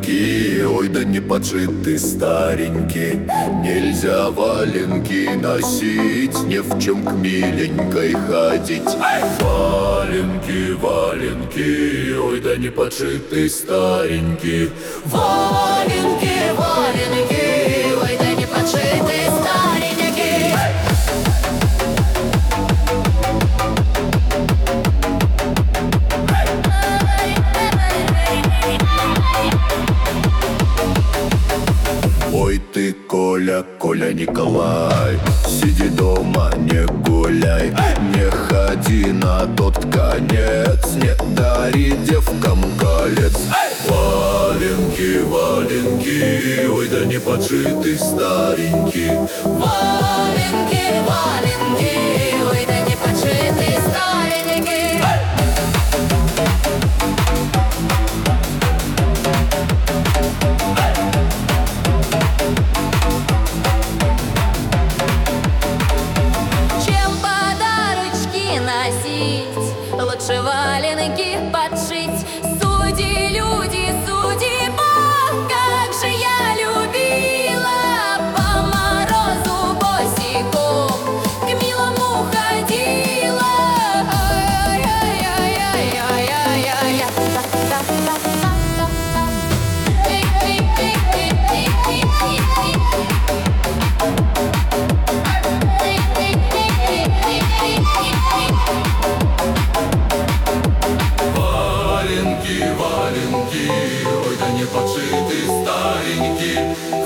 валенки, ой, да не подшиты старенькие. Нельзя валенки носить, ни в чем к миленькой ходить. Валенки, валенки, ой, да не подшиты старенькие. Валенки, валенки, ой, да не подшиты старенькие. Ой ты, Коля, Коля Николай, сиди дома, не гуляй, не ходи на тот конец, не дари девкам колец. Валенки, валенки, ой, да не подшиты старенькие. Валенки, валенки, ой, да не подшиты старенькие. Чем подарочки носить, лучше валенки подшить. Суди, люди, суди, Бог, как же я любила по морозу босиком к милому ходила. Валенки, валенки, ой, да не подшиты старенькие.